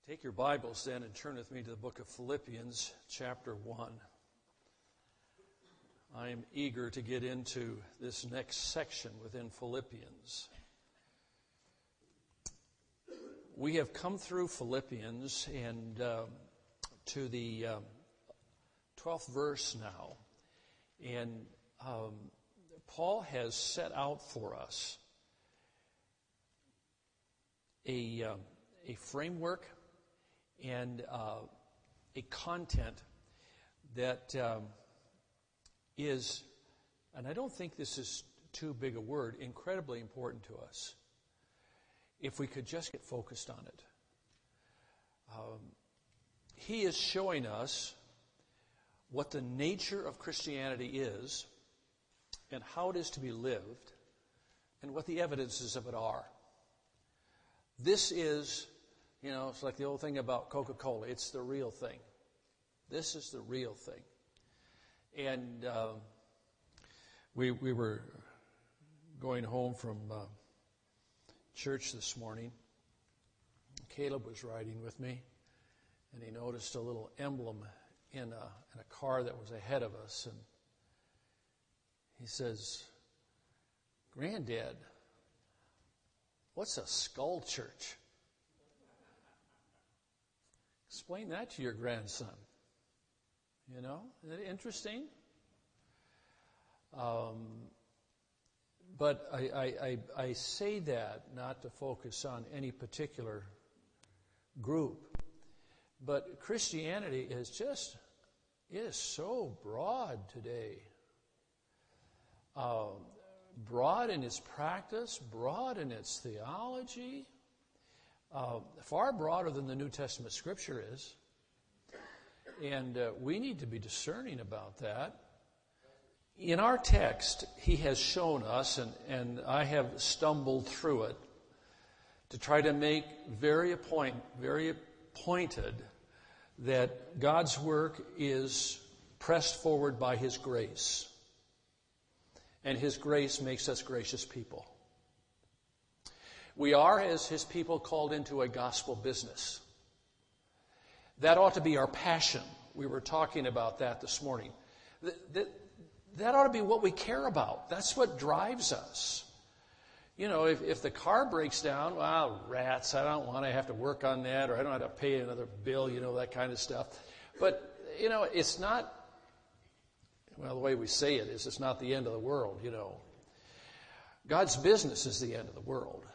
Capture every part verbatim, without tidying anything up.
Take your Bibles then and turn with me to the book of Philippians, chapter one. I am eager to get into this next section within Philippians. We have come through Philippians and uh, to the um, twelfth verse now. And um, Paul has set out for us a, uh, a framework and uh, a content that um, is, and I don't think this is too big a word, incredibly important to us. If we could just get focused on it. Um, he is showing us what the nature of Christianity is and how it is to be lived and what the evidences of it are. This is, you know, it's like the old thing about Coca-Cola. It's the real thing. This is the real thing. And uh, we we were going home from uh, church this morning. Caleb was riding with me, and he noticed a little emblem in a, in a car that was ahead of us. And he says, "Granddad, what's a skull church?" Explain that to your grandson. You know, isn't it interesting? Um, but I, I, I, I say that not to focus on any particular group. But Christianity is just, it is so broad today. Uh, broad in its practice, broad in its theology. Uh, far broader than the New Testament Scripture is. And uh, we need to be discerning about that. In our text, he has shown us, and, and I have stumbled through it, to try to make very, appoint, very pointed that God's work is pressed forward by His grace. And His grace makes us gracious people. We are, as His people, called into a gospel business. That ought to be our passion. We were talking about that this morning. That, that, that ought to be what we care about. That's what drives us. You know, if, if the car breaks down, well, rats, I don't want to have to work on that, or I don't have to pay another bill, you know, that kind of stuff. But, you know, it's not, well, the way we say it is, it's not the end of the world, you know. God's business is the end of the world.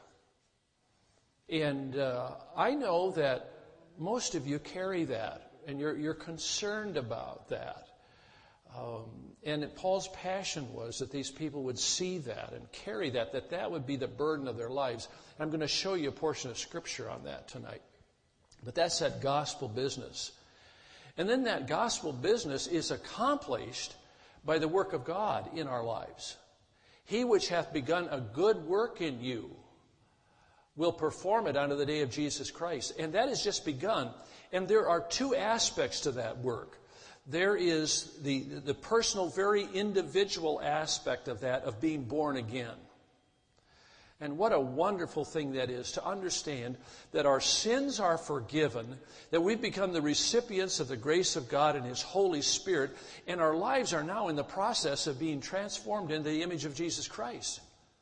And uh, I know that most of you carry that, and you're, you're concerned about that. Um, and Paul's passion was that these people would see that and carry that, that that would be the burden of their lives. And I'm going to show you a portion of Scripture on that tonight. But that's that gospel business. And then that gospel business is accomplished by the work of God in our lives. He which hath begun a good work in you will perform it unto the day of Jesus Christ. And that has just begun. And there are two aspects to that work. There is the, the personal, very individual aspect of that, of being born again. And what a wonderful thing that is, to understand that our sins are forgiven, that we've become the recipients of the grace of God and His Holy Spirit, and our lives are now in the process of being transformed into the image of Jesus Christ.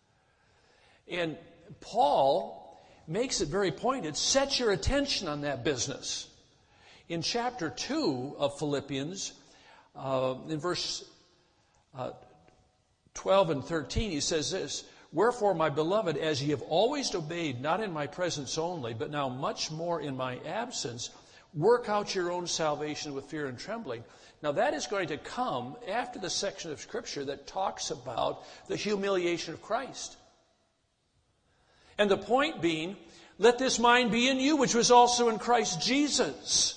And Paul makes it very pointed. Set your attention on that business. In chapter two of Philippians, uh, in verse uh, twelve and thirteen, he says this, "Wherefore, my beloved, as ye have always obeyed, not in my presence only, but now much more in my absence, work out your own salvation with fear and trembling." Now that is going to come after the section of Scripture that talks about the humiliation of Christ. And the point being, let this mind be in you, which was also in Christ Jesus.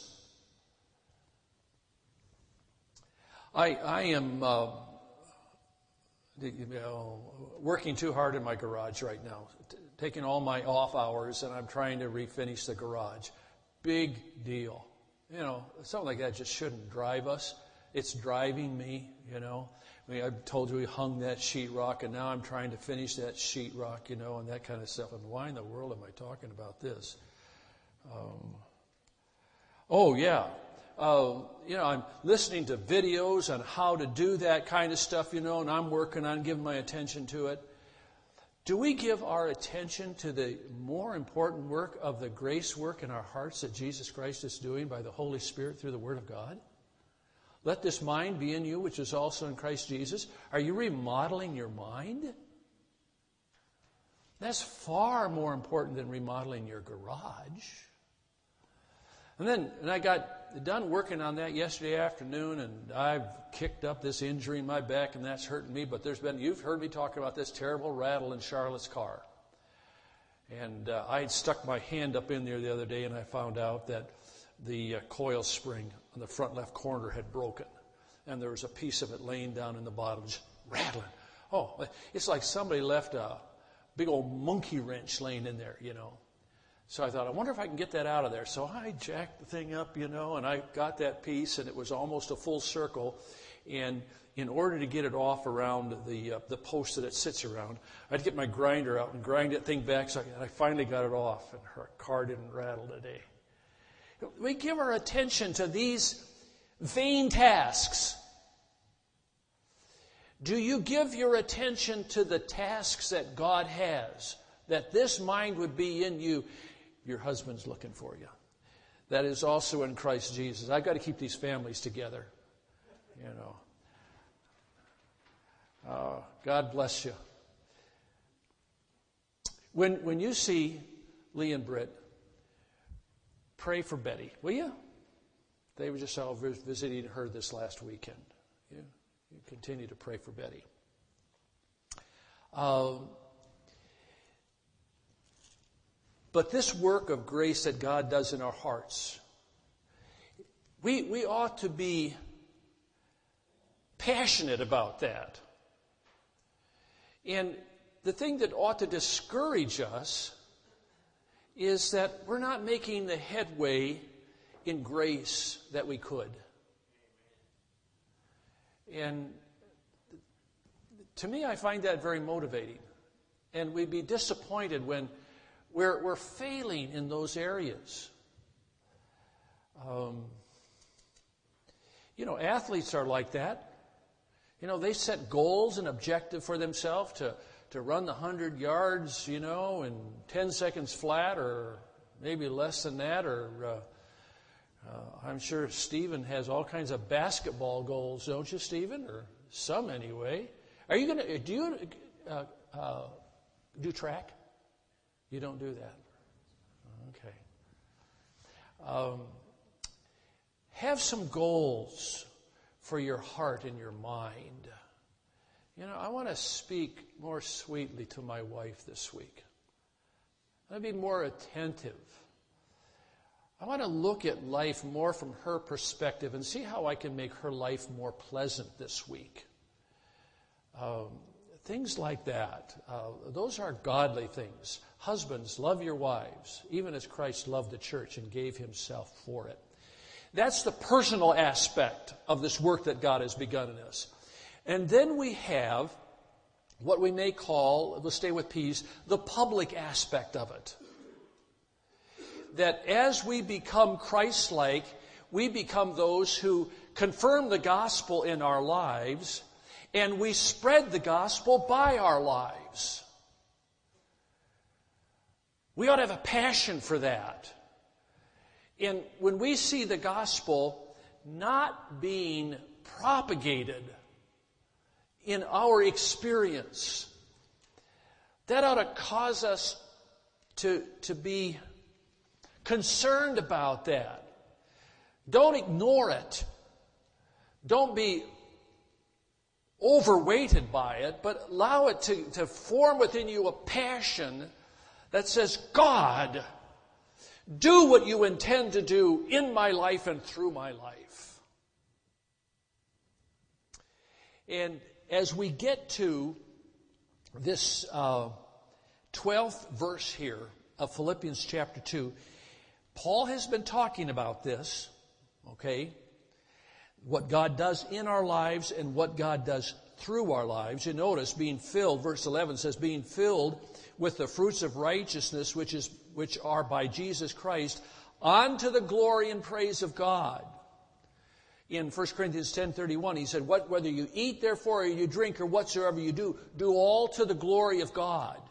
I, I am uh, you know, working too hard in my garage right now, t- taking all my off hours, and I'm trying to refinish the garage. Big deal. You know, something like that just shouldn't drive us. It's driving me, you know. I mean, I told you we hung that sheetrock, and now I'm trying to finish that sheetrock, you know, and that kind of stuff. And why in the world am I talking about this? Um, Oh, yeah. Uh, you know, I'm listening to videos on how to do that kind of stuff, you know, and I'm working on giving my attention to it. Do we give our attention to the more important work of the grace work in our hearts that Jesus Christ is doing by the Holy Spirit through the Word of God? Let this mind be in you, which is also in Christ Jesus. Are you remodeling your mind? That's far more important than remodeling your garage. And then and I got done working on that yesterday afternoon, and I've kicked up this injury in my back, and that's hurting me. But there's been, you've heard me talk about this terrible rattle in Charlotte's car. And uh, I had stuck my hand up in there the other day, and I found out that the uh, coil spring on the front left corner had broken. And there was a piece of it laying down in the bottom, just rattling. Oh, it's like somebody left a big old monkey wrench laying in there, you know. So I thought, I wonder if I can get that out of there. So I jacked the thing up, you know, and I got that piece, and it was almost a full circle. And in order to get it off around the uh, the post that it sits around, I had to get my grinder out and grind that thing back. So I, I finally got it off, and her car didn't rattle today. We give our attention to these vain tasks. Do you give your attention to the tasks that God has, that this mind would be in you? Your husband's looking for you. That is also in Christ Jesus. I've got to keep these families together. You know. Uh, God bless you. When when you see Lee and Britt, pray for Betty, will you? They were just out visiting her this last weekend. You, you continue to pray for Betty. Um, but this work of grace that God does in our hearts, we we ought to be passionate about that. And the thing that ought to discourage us is that we're not making the headway in grace that we could. And to me, I find that very motivating. And we'd be disappointed when we're, we're failing in those areas. Um, you know, athletes are like that. You know, they set goals and objectives for themselves to, to run the one hundred yards, you know, in ten seconds flat or maybe less than that. Or uh, uh, I'm sure Stephen has all kinds of basketball goals, don't you, Stephen? Or some anyway. Are you going to, do you uh, uh, do track? You don't do that. Okay. Um, have some goals for your heart and your mind. You know, I want to speak more sweetly to my wife this week. I want to be more attentive. I want to look at life more from her perspective and see how I can make her life more pleasant this week. Um, things like that. Uh, those are godly things. Husbands, love your wives, even as Christ loved the church and gave himself for it. That's the personal aspect of this work that God has begun in us. And then we have what we may call, let's stay with P's, the public aspect of it. That as we become Christ-like, we become those who confirm the gospel in our lives, and we spread the gospel by our lives. We ought to have a passion for that. And when we see the gospel not being propagated in our experience, that ought to cause us to, to be concerned about that. Don't ignore it. Don't be overweighted by it, but allow it to, to form within you a passion that says, God, do what you intend to do in my life and through my life. And as we get to this uh, twelfth verse here of Philippians chapter two, Paul has been talking about this, okay? What God does in our lives and what God does through our lives. You notice being filled, verse eleven says, being filled with the fruits of righteousness, which is which are by Jesus Christ, unto the glory and praise of God. In First Corinthians ten thirty-one, he said, what, whether you eat, therefore, or you drink, or whatsoever you do, do all to the glory of God.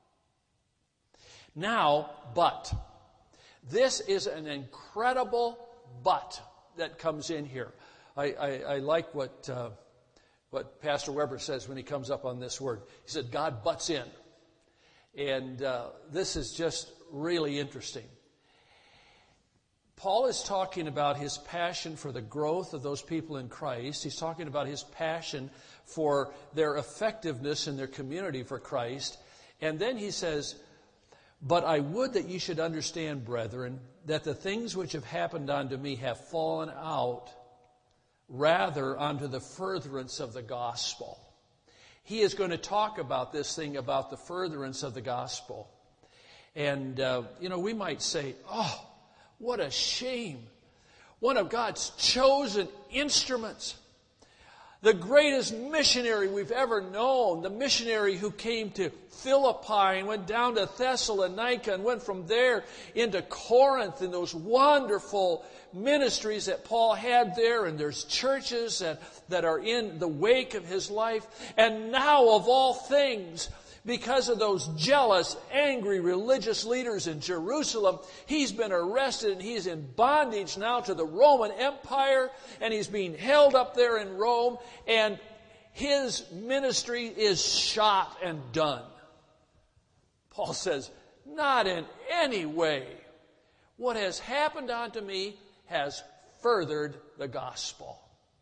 Now, but. This is an incredible but that comes in here. I, I, I like what, uh, what Pastor Weber says when he comes up on this word. He said, God butts in. And uh, this is just really interesting. Paul is talking about his passion for the growth of those people in Christ. He's talking about his passion for their effectiveness in their community for Christ. And then he says, but I would that you should understand, brethren, that the things which have happened unto me have fallen out rather unto the furtherance of the gospel. He is going to talk about this thing about the furtherance of the gospel. And, uh, you know, we might say, oh, what a shame. One of God's chosen instruments. The greatest missionary we've ever known. The missionary who came to Philippi and went down to Thessalonica and went from there into Corinth and those wonderful ministries that Paul had there. And there's churches that, that are in the wake of his life. And now, of all things, because of those jealous, angry religious leaders in Jerusalem, he's been arrested and he's in bondage now to the Roman Empire, and he's being held up there in Rome, and his ministry is shot and done. Paul says, not in any way. What has happened unto me has furthered the gospel.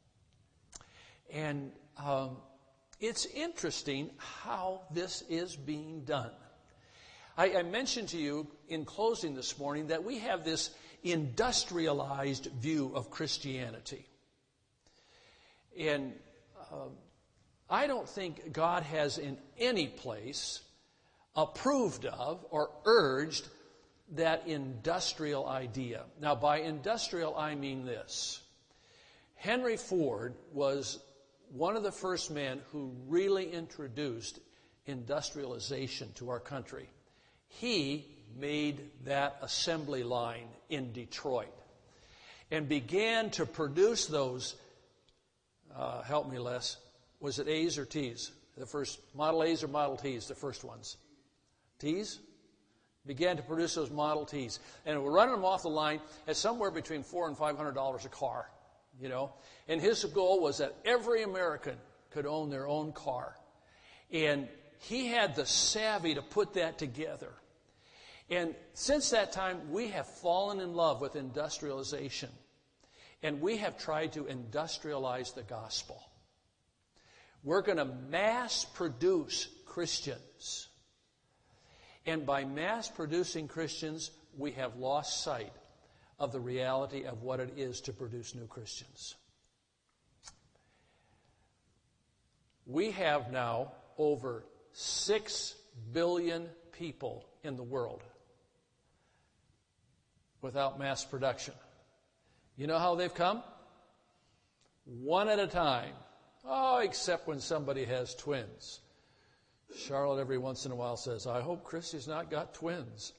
And um, it's interesting how this is being done. I, I mentioned to you in closing this morning that we have this industrialized view of Christianity. And uh, I don't think God has in any place approved of or urged that industrial idea. Now, by industrial, I mean this. Henry Ford was one of the first men who really introduced industrialization to our country. He made that assembly line in Detroit and began to produce those, uh, help me Les, was it A's or T's? The first, Model A's or Model T's, the first ones? T's? Began to produce those Model T's. And we're running them off the line at somewhere between four and five hundred dollars a car. You know, and his goal was that every American could own their own car. And he had the savvy to put that together. And since that time, we have fallen in love with industrialization. And we have tried to industrialize the gospel. We're going to mass produce Christians. And by mass producing Christians, we have lost sight of the reality of what it is to produce new Christians. We have now over six billion people in the world without mass production. You know how they've come? One at a time. Oh, except when somebody has twins. Charlotte every once in a while says, I hope Christy's not got twins.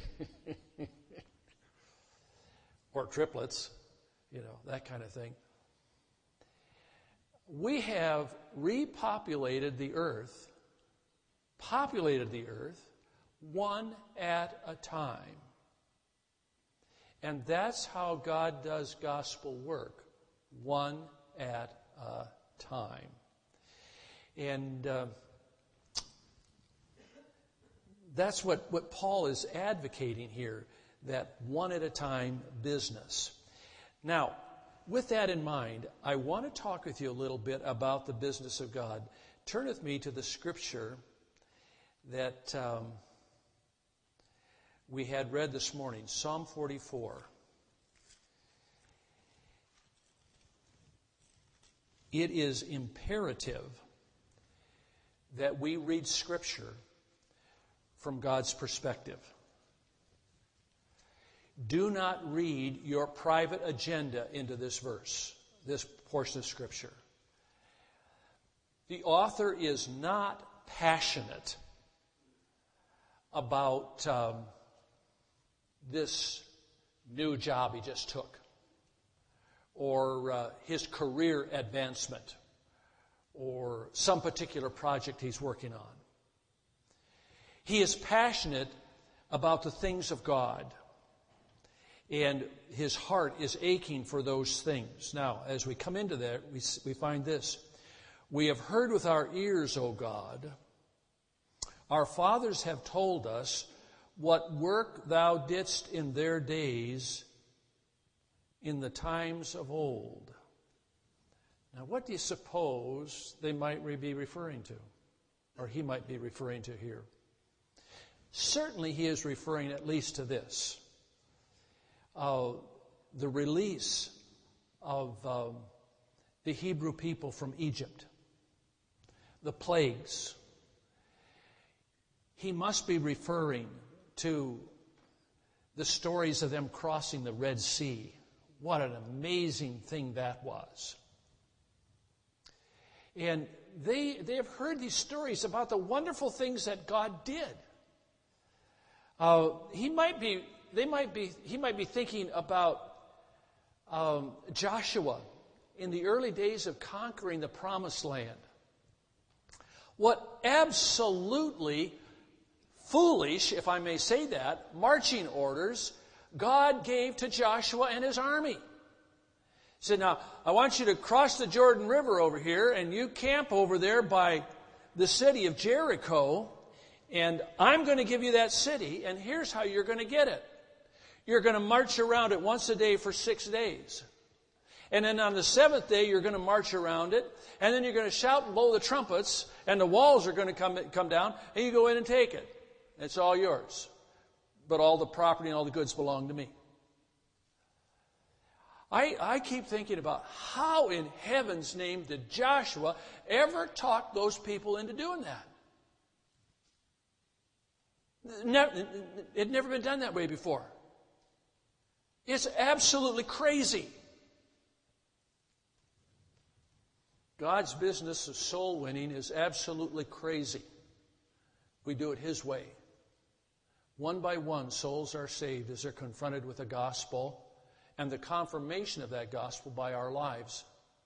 Or triplets, you know, that kind of thing. We have repopulated the earth, populated the earth, one at a time. And that's how God does gospel work, one at a time. And uh, that's what, what Paul is advocating here, that one at a time business. Now, with that in mind, I want to talk with you a little bit about the business of God. Turn with me to the scripture that um, we had read this morning, Psalm forty-four. It is imperative that we read scripture from God's perspective. Do not read your private agenda into this verse, this portion of Scripture. The author is not passionate about um, this new job he just took, or uh, his career advancement, or some particular project he's working on. He is passionate about the things of God, and his heart is aching for those things. Now, as we come into that, we, we find this. We have heard with our ears, O God, our fathers have told us what work thou didst in their days, in the times of old. Now, what do you suppose they might be referring to, or he might be referring to here? Certainly he is referring at least to this. Uh, the release of um, the Hebrew people from Egypt. The plagues. He must be referring to the stories of them crossing the Red Sea. What an amazing thing that was. And they, they have heard these stories about the wonderful things that God did. Uh, he might be, they might be, he might be thinking about um, Joshua in the early days of conquering the Promised Land. What absolutely foolish, if I may say that, marching orders God gave to Joshua and his army. He said, now, I want you to cross the Jordan River over here, and you camp over there by the city of Jericho, and I'm going to give you that city, and here's how you're going to get it. You're going to march around it once a day for six days. And then on the seventh day, you're going to march around it, and then you're going to shout and blow the trumpets, and the walls are going to come, come down, and you go in and take it. It's all yours. But all the property and all the goods belong to me. I, I keep thinking about how in heaven's name did Joshua ever talk those people into doing that? Never, it had never been done that way before. It's absolutely crazy. God's business of soul winning is absolutely crazy. We do it His way. One by one, souls are saved as they're confronted with the gospel and the confirmation of that gospel by our lives.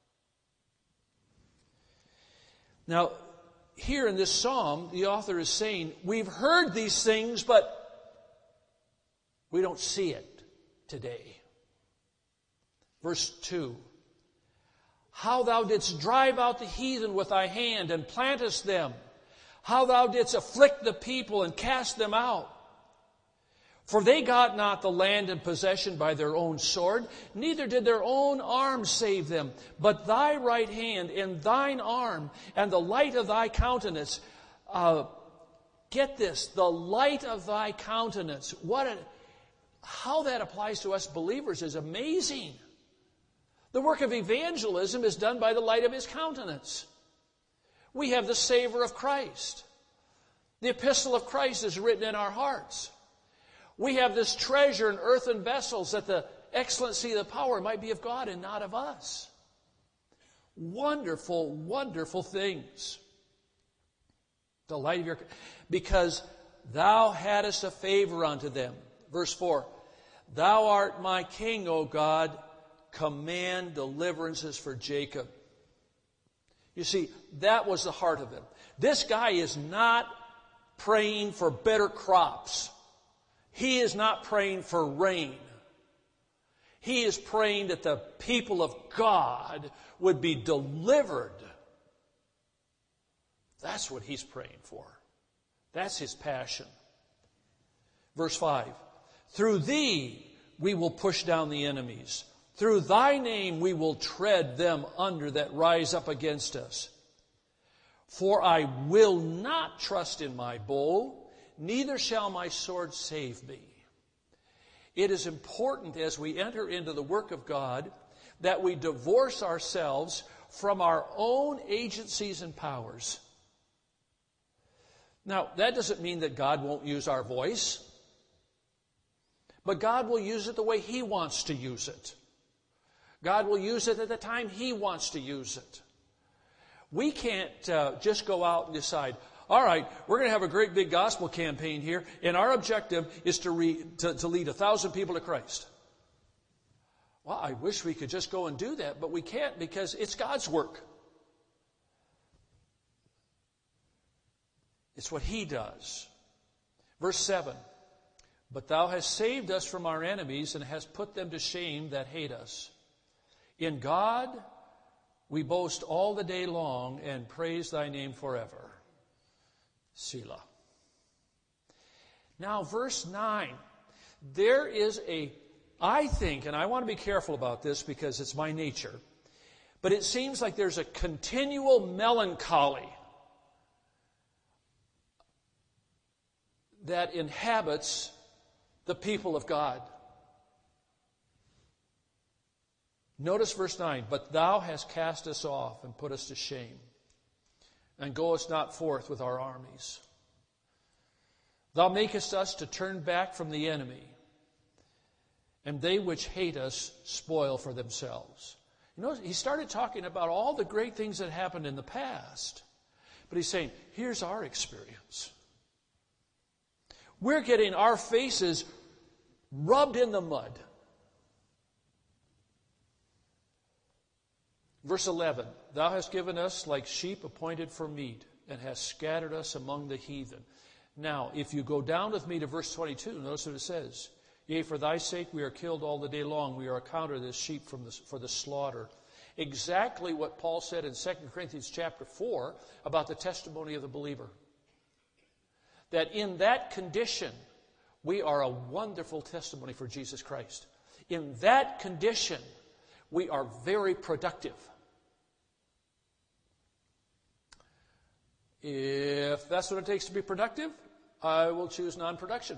Now, here in this psalm, the author is saying, we've heard these things, but we don't see it today. Verse two. How thou didst drive out the heathen with thy hand and plantest them. How thou didst afflict the people and cast them out. For they got not the land in possession by their own sword, neither did their own arm save them, but thy right hand and thine arm and the light of thy countenance. Uh, get this, the light of thy countenance. What a, how that applies to us believers is amazing. The work of evangelism is done by the light of His countenance. We have the savor of Christ. The epistle of Christ is written in our hearts. We have this treasure in earthen vessels that the excellency of the power might be of God and not of us. Wonderful, wonderful things. The light of your... Because thou hadst a favor unto them. Verse four. Thou art my king, O God. Command deliverances for Jacob. You see, that was the heart of them. This guy is not praying for better crops. He is not praying for rain. He is praying that the people of God would be delivered. That's what he's praying for. That's his passion. Verse five. Through thee we will push down the enemies. Through thy name we will tread them under that rise up against us. For I will not trust in my bow, neither shall my sword save me. It is important as we enter into the work of God that we divorce ourselves from our own agencies and powers. Now, that doesn't mean that God won't use our voice, but God will use it the way He wants to use it. God will use it at the time He wants to use it. We can't uh, just go out and decide, All right, we're going to have a great big gospel campaign here, and our objective is to, re, to, to lead a thousand people to Christ. Well, I wish we could just go and do that, but we can't because it's God's work. It's what He does. Verse seven, but Thou hast saved us from our enemies and hast put them to shame that hate us. In God we boast all the day long and praise Thy name forever. Selah. Now, verse nine. There is a, I think, and I want to be careful about this because it's my nature, but it seems like there's a continual melancholy that inhabits the people of God. Notice verse nine. But Thou hast cast us off and put us to shame, and goest not forth with our armies. Thou makest us to turn back from the enemy, and they which hate us spoil for themselves. You know, he started talking about all the great things that happened in the past. But he's saying, here's our experience. We're getting our faces rubbed in the mud. Verse eleven, Thou hast given us like sheep appointed for meat, and hast scattered us among the heathen. Now, if you go down with me to verse twenty-two, notice what it says. Yea, for Thy sake we are killed all the day long. We are accounted as sheep from the, for the slaughter. Exactly what Paul said in Second Corinthians chapter four about the testimony of the believer. That in that condition, we are a wonderful testimony for Jesus Christ. In that condition, we are very productive. If that's what it takes to be productive, I will choose non-production.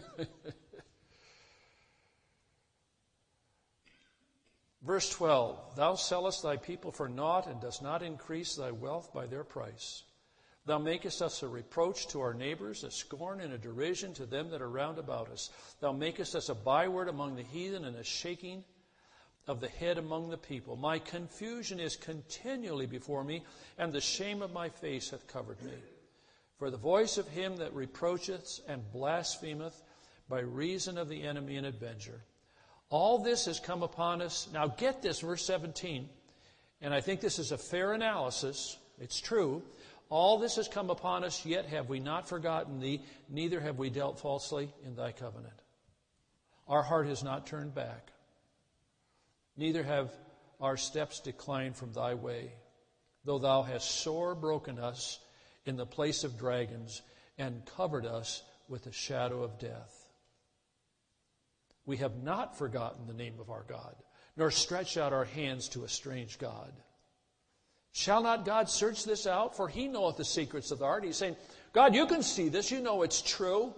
Verse twelve, Thou sellest Thy people for naught, and dost not increase Thy wealth by their price. Thou makest us a reproach to our neighbors, a scorn and a derision to them that are round about us. Thou makest us a byword among the heathen, and a shaking of the head among the people. My confusion is continually before me, and the shame of my face hath covered me. For the voice of him that reproacheth and blasphemeth by reason of the enemy and avenger. All this has come upon us. Now get this, verse seventeen, and I think this is a fair analysis. It's true. All this has come upon us, yet have we not forgotten Thee, neither have we dealt falsely in Thy covenant. Our heart has not turned back. Neither have our steps declined from Thy way, though Thou hast sore broken us in the place of dragons and covered us with the shadow of death. We have not forgotten the name of our God, nor stretched out our hands to a strange God. Shall not God search this out? For He knoweth the secrets of the heart. He's saying, God, you can see this. You know it's true.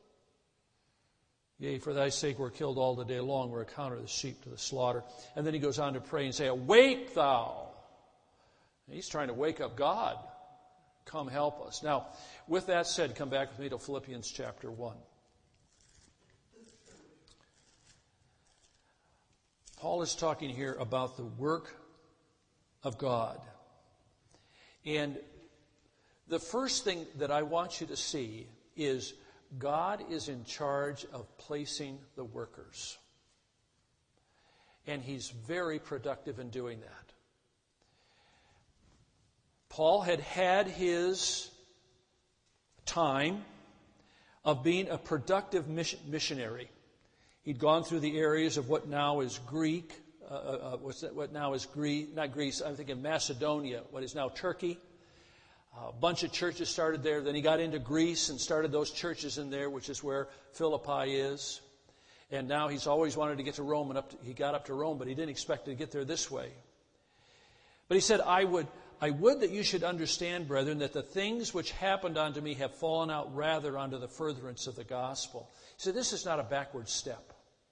Yea, for Thy sake we're killed all the day long. We're accounted as sheep to the slaughter. And then he goes on to pray and say, Awake Thou. And he's trying to wake up God. Come help us. Now, with that said, come back with me to Philippians chapter one. Paul is talking here about the work of God. And the first thing that I want you to see is God is in charge of placing the workers. And He's very productive in doing that. Paul had had his time of being a productive mission, missionary. He'd gone through the areas of what now is Greek, uh, uh, what's that, what now is Greece, not Greece, I'm thinking Macedonia, what is now Turkey. Uh, a bunch of churches started there. Then he got into Greece and started those churches in there, which is where Philippi is. And now he's always wanted to get to Rome, and up to, he got up to Rome, but he didn't expect to get there this way. But he said, I would, I would that you should understand, brethren, that the things which happened unto me have fallen out rather unto the furtherance of the gospel. He said, this is not a backward step.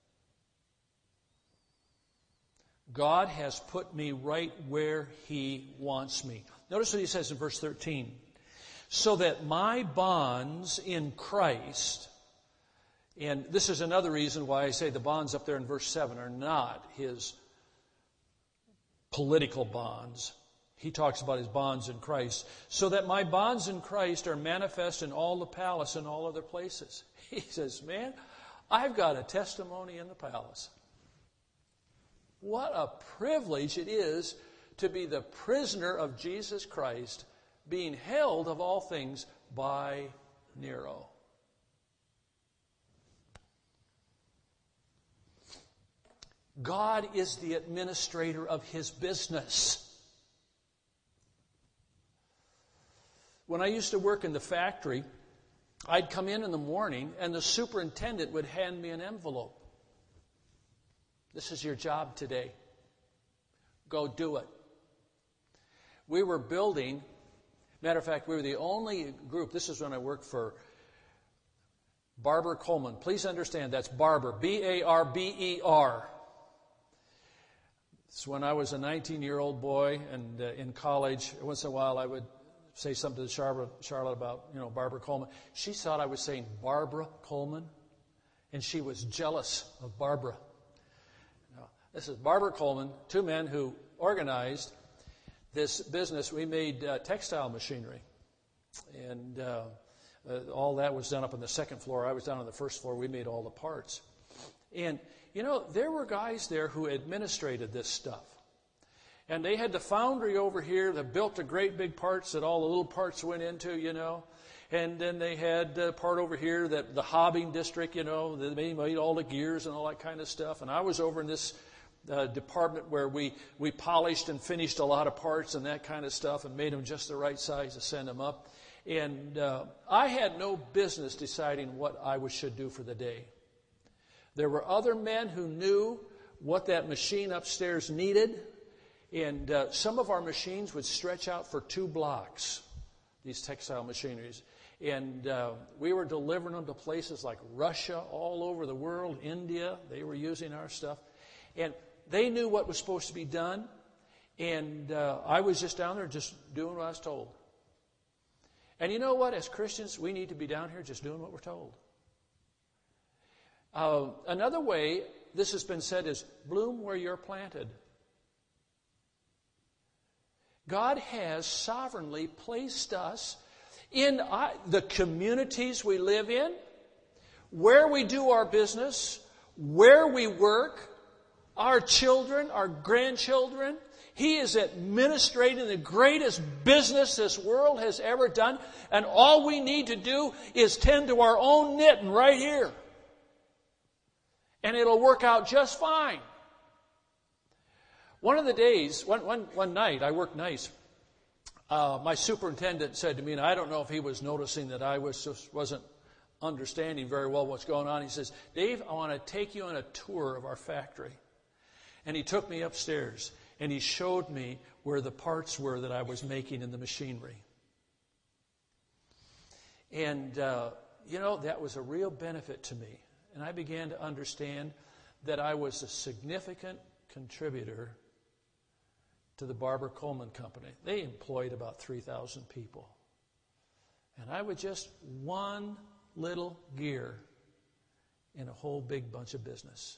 God has put me right where He wants me. Notice what he says in verse thirteen. So that my bonds in Christ, and this is another reason why I say the bonds up there in verse seven are not his political bonds. He talks about his bonds in Christ. So that my bonds in Christ are manifest in all the palace and all other places. He says, man, I've got a testimony in the palace. What a privilege it is to be the prisoner of Jesus Christ, being held of all things by Nero. God is the administrator of his business. When I used to work in the factory, I'd come in in the morning and the superintendent would hand me an envelope. This is your job today. Go do it. We were building, matter of fact, we were the only group, this is when I worked for Barber Coleman. Please understand, that's Barber, B A R B E R. It's when I was a nineteen-year-old boy and uh, in college, once in a while I would say something to Charlotte, Charlotte about, you know, Barbara Coleman. She thought I was saying Barbara Coleman, and she was jealous of Barbara. No, this is Barbara Coleman, two men who organized this business. We made uh, textile machinery, and uh, uh, all that was done up on the second floor. I was down on the first floor. We made all the parts. And, you know, there were guys there who administrated this stuff. And they had the foundry over here that built the great big parts that all the little parts went into, you know. And then they had a part over here that the hobbing district, you know, they made all the gears and all that kind of stuff. And I was over in this uh, department where we, we polished and finished a lot of parts and that kind of stuff and made them just the right size to send them up. And uh, I had no business deciding what I should do for the day. There were other men who knew what that machine upstairs needed. And uh, some of our machines would stretch out for two blocks, these textile machineries. And uh, we were delivering them to places like Russia, all over the world, India. They were using our stuff. And they knew what was supposed to be done. And uh, I was just down there just doing what I was told. And you know what? As Christians, we need to be down here just doing what we're told. Uh, another way this has been said is bloom where you're planted. God has sovereignly placed us in the communities we live in, where we do our business, where we work, our children, our grandchildren. He is administrating the greatest business this world has ever done, and all we need to do is tend to our own knitting right here. And it'll work out just fine. One of the days, one, one, one night, I worked nights, uh, my superintendent said to me, and I don't know if he was noticing that I was just wasn't understanding very well what's going on. He says, Dave, I want to take you on a tour of our factory. And he took me upstairs, and he showed me where the parts were that I was making in the machinery. And, uh, you know, that was a real benefit to me. And I began to understand that I was a significant contributor to the Barber Coleman Company. They employed about three thousand people. And I was just one little gear in a whole big bunch of business.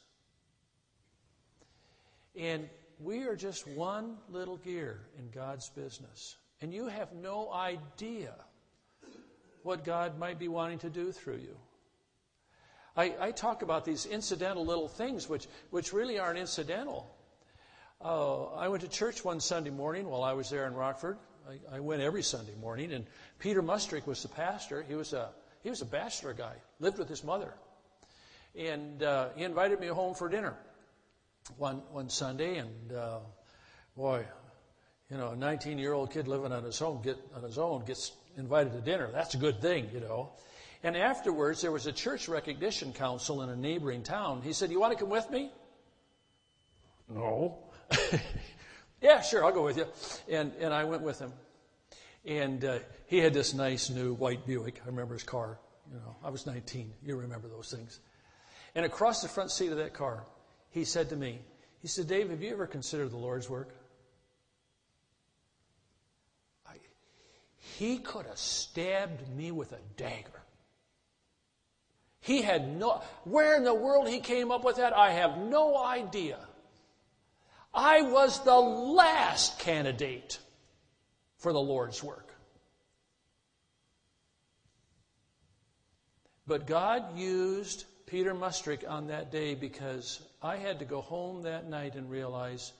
And we are just one little gear in God's business. And you have no idea what God might be wanting to do through you. I, I talk about these incidental little things, which, which really aren't incidental. Uh, I went to church one Sunday morning while I was there in Rockford. I, I went every Sunday morning, and Peter Mustrick was the pastor. He was a he was a bachelor guy, lived with his mother, and uh, he invited me home for dinner one one Sunday. And uh, boy, you know, a nineteen-year-old kid living on his own get on his own gets invited to dinner. That's a good thing, you know. And afterwards, there was a church recognition council in a neighboring town. He said, "You want to come with me?" No. Yeah, sure, I'll go with you. And and I went with him. And uh, he had this nice new white Buick. I remember his car. You know, I was nineteen. You remember those things. And across the front seat of that car, he said to me, he said, "Dave, have you ever considered the Lord's work?" I, he could have stabbed me with a dagger. He had no, where in the world he came up with that, I have no idea. I was the last candidate for the Lord's work. But God used Peter Mustrick on that day because I had to go home that night and realize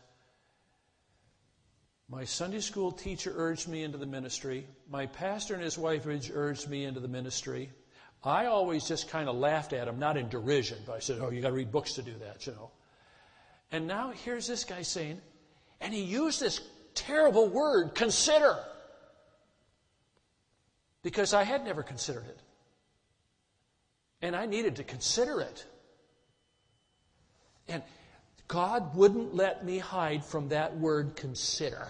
my Sunday school teacher urged me into the ministry. My pastor and his wife urged me into the ministry. I always just kind of laughed at him, not in derision, but I said, oh, you got to read books to do that, you know. And now here's this guy saying, and he used this terrible word, consider. Because I had never considered it. And I needed to consider it. And God wouldn't let me hide from that word, consider.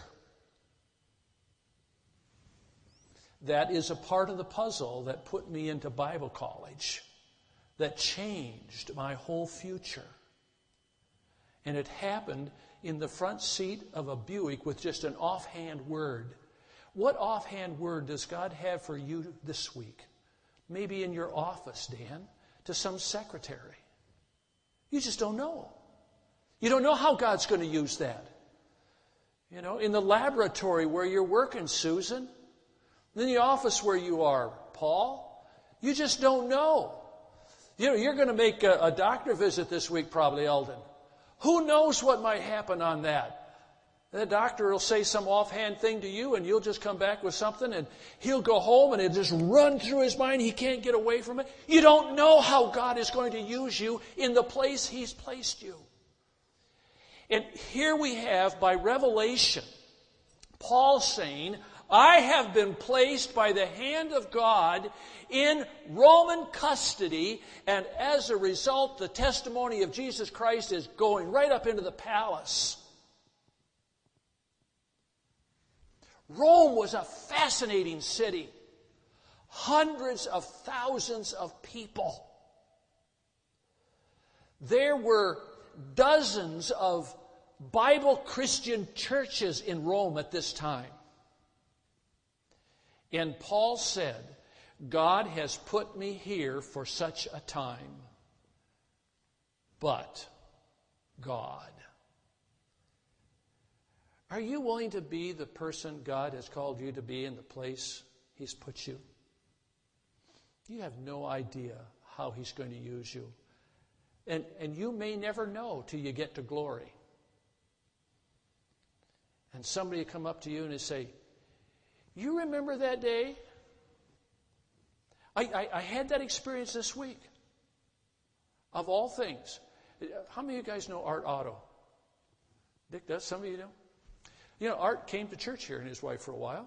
That is a part of the puzzle that put me into Bible college, that changed my whole future. And it happened in the front seat of a Buick with just an offhand word. What offhand word does God have for you this week? Maybe in your office, Dan, to some secretary. You just don't know. You don't know how God's going to use that. You know, in the laboratory where you're working, Susan. In the office where you are, Paul. You just don't know. You know, you're going to make a, a doctor visit this week, probably, Eldon. Who knows what might happen on that? The doctor will say some offhand thing to you and you'll just come back with something and he'll go home and it'll just run through his mind. He can't get away from it. You don't know how God is going to use you in the place He's placed you. And here we have, by revelation, Paul saying, I have been placed by the hand of God in Roman custody, and as a result, the testimony of Jesus Christ is going right up into the palace. Rome was a fascinating city. Hundreds of thousands of people. There were dozens of Bible Christian churches in Rome at this time. And Paul said, God has put me here for such a time. But God. Are you willing to be the person God has called you to be in the place He's put you? You have no idea how He's going to use you. And, and you may never know till you get to glory. And somebody will come up to you and they say, you remember that day? I, I, I had that experience this week. Of all things. How many of you guys know Art Otto? Dick does? Some of you know? You know, Art came to church here and his wife for a while.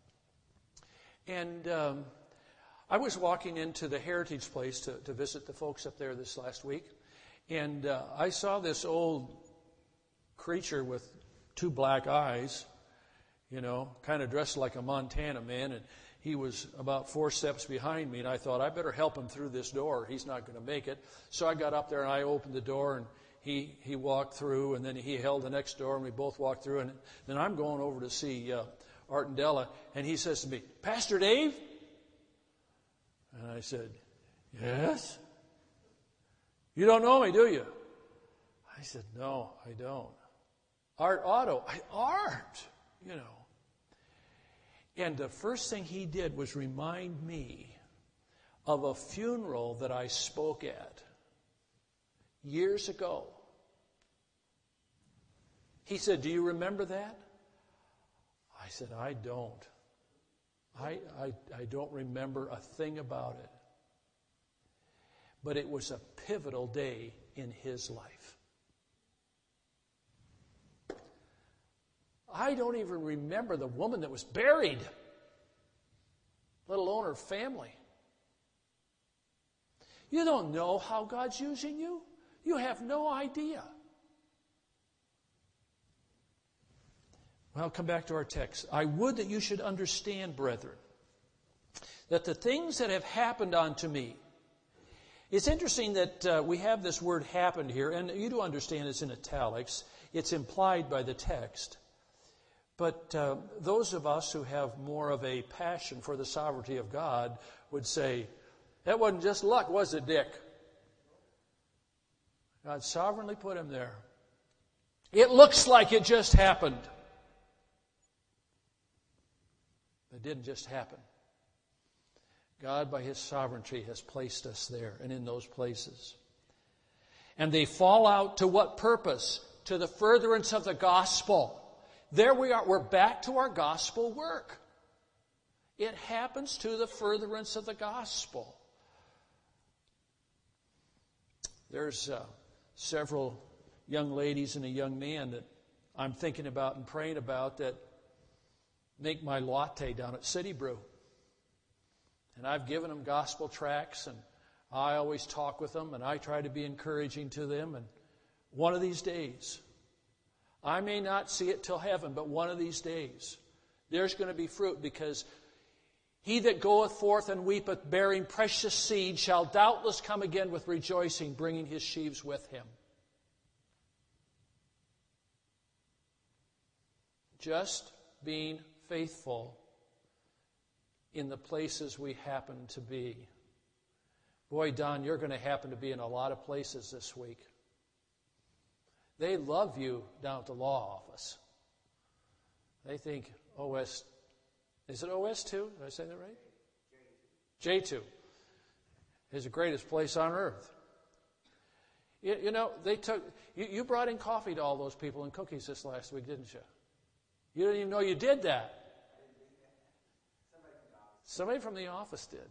And um, I was walking into the Heritage Place to, to visit the folks up there this last week. And uh, I saw this old creature with two black eyes, you know, kind of dressed like a Montana man. And he was about four steps behind me. And I thought, I better help him through this door. He's not going to make it. So I got up there and I opened the door and He he walked through, and then he held the next door, and we both walked through. And then I'm going over to see uh, Art and Della, and he says to me, Pastor Dave? And I said, yes? You don't know me, do you? I said, no, I don't. Art Otto. I, Art, you know. And the first thing he did was remind me of a funeral that I spoke at years ago. He said, do you remember that? I said, I don't. I, I, I don't remember a thing about it. But it was a pivotal day in his life. I don't even remember the woman that was buried, let alone her family. You don't know how God's using you. You have no idea. Well, I'll come back to our text. I would that you should understand, brethren, that the things that have happened unto me. It's interesting that uh, we have this word happened here, and you do understand it's in italics. It's implied by the text. But uh, those of us who have more of a passion for the sovereignty of God would say, that wasn't just luck, was it, Dick? God sovereignly put him there. It looks like it just happened. It didn't just happen. God, by His sovereignty, has placed us there and in those places. And they fall out to what purpose? To the furtherance of the gospel. There we are. We're back to our gospel work. It happens to the furtherance of the gospel. There's uh, several young ladies and a young man that I'm thinking about and praying about that make my latte down at City Brew. And I've given them gospel tracts, and I always talk with them, and I try to be encouraging to them. And one of these days, I may not see it till heaven, but one of these days, there's going to be fruit, because he that goeth forth and weepeth, bearing precious seed, shall doubtless come again with rejoicing, bringing his sheaves with him. Just being faithful in the places we happen to be. Boy, Don, you're going to happen to be in a lot of places this week. They love you down at the law office. They think O S, is it O S two? Did I say that right? J two is the greatest place on earth. You, you know, they took, you, you brought in coffee to all those people and cookies this last week, didn't you? You didn't even know you did that. Somebody from the office did.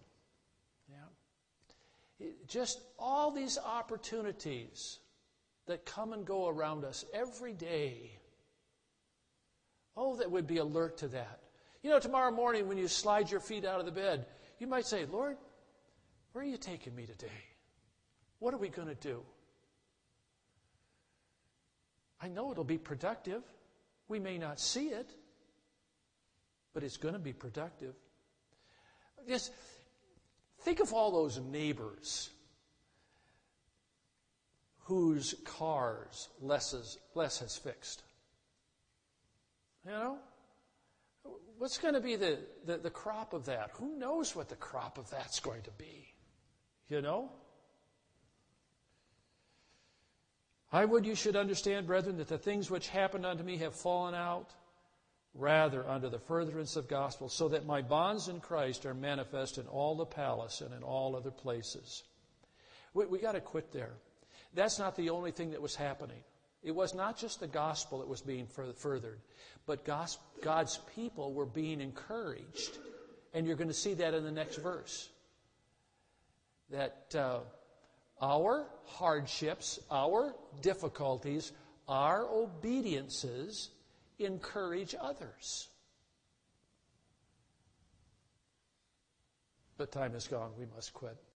Yeah. It, just all these opportunities that come and go around us every day. Oh, that we'd be alert to that. You know, tomorrow morning when you slide your feet out of the bed, you might say, Lord, where are you taking me today? What are we going to do? I know it'll be productive. We may not see it, but it's going to be productive. Just think of all those neighbors whose cars Les has, Les has fixed. You know? What's going to be the, the, the crop of that? Who knows what the crop of that's going to be? You know? I would you should understand, brethren, that the things which happened unto me have fallen out, rather unto the furtherance of gospel, so that my bonds in Christ are manifest in all the palace and in all other places. We, we got to quit there. That's not the only thing that was happening. It was not just the gospel that was being furthered, but God's people were being encouraged. And you're going to see that in the next verse. That uh, our hardships, our difficulties, our obediences encourage others. But time is gone. We must quit.